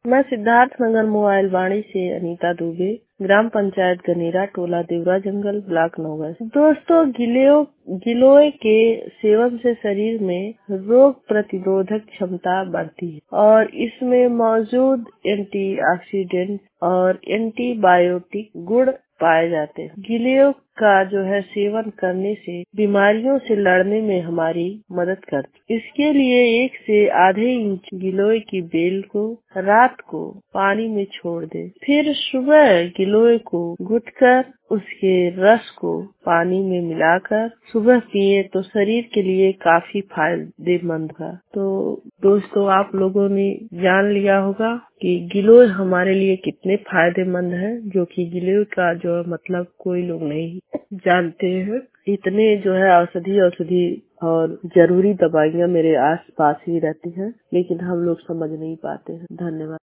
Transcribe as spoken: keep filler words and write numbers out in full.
मैं सिद्धार्थ नगर मोबाइल वाणी से अनीता दुबे, ग्राम पंचायत गनेरा, टोला देवरा जंगल, ब्लॉक नौगढ़। दोस्तों, गिलोय गिलोय के सेवन से शरीर में रोग प्रतिरोधक क्षमता बढ़ती है और इसमें मौजूद एंटीऑक्सीडेंट और एंटीबायोटिक गुण पाए जाते हैं। गिलोय का जो है सेवन करने से बीमारियों से लड़ने में हमारी मदद करती। इसके लिए एक से आधे इंच गिलोय की बेल को रात को पानी में छोड़ दे, फिर सुबह गिलोय को घुटकर उसके रस को पानी में मिलाकर सुबह पिए तो शरीर के लिए काफी फायदेमंद है। तो दोस्तों, आप लोगों ने जान लिया होगा कि गिलोय हमारे लिए कितने फायदेमंद है, जो कि गिलोय का जो मतलब कोई लोग नहीं जानते हैं। इतने जो है औषधि औषधि और जरूरी दवाइयाँ मेरे आस पास ही रहती हैं, लेकिन हम लोग समझ नहीं पाते हैं। धन्यवाद।